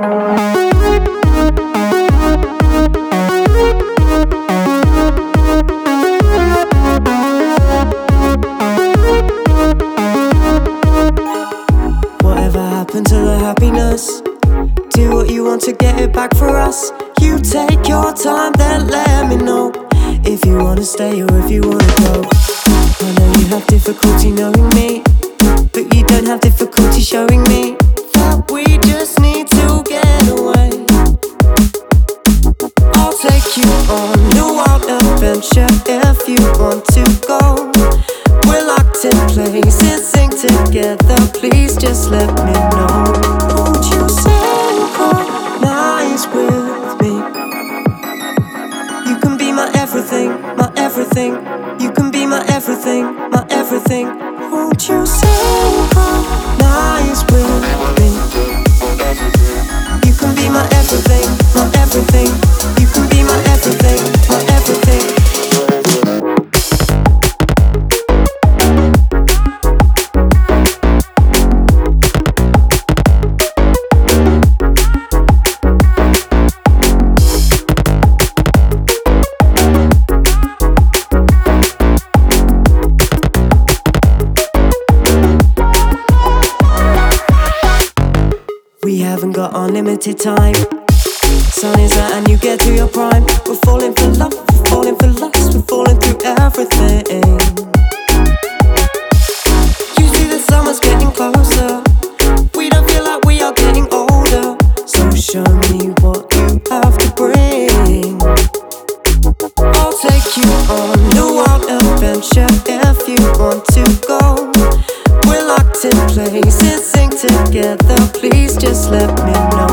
Whatever happened to the happiness? Do what you want to get it back for us. You take your time, then let me know if you wanna stay or if you wanna go. I know you have difficulty knowing me, but you don't have difficulty showing me that we just need to get away. I'll take you on a wild adventure if you want to go. We're locked in places, sing together, please just let me know. Won't you synchronize with me? You can be my everything, my everything. You can be my everything, my everything. Won't you synchronize with me? You can be my everything, my everything. You can be my everything, my everything. We haven't got unlimited time. Sun is out and you get to your prime. We're falling for love, we're falling for lust, we're falling through everything. You see the summer's getting closer. We don't feel like we are getting older. So show me what you have to bring. I'll take you on a wild adventure if you want to go. We're locked in places, sing together, please just let me know.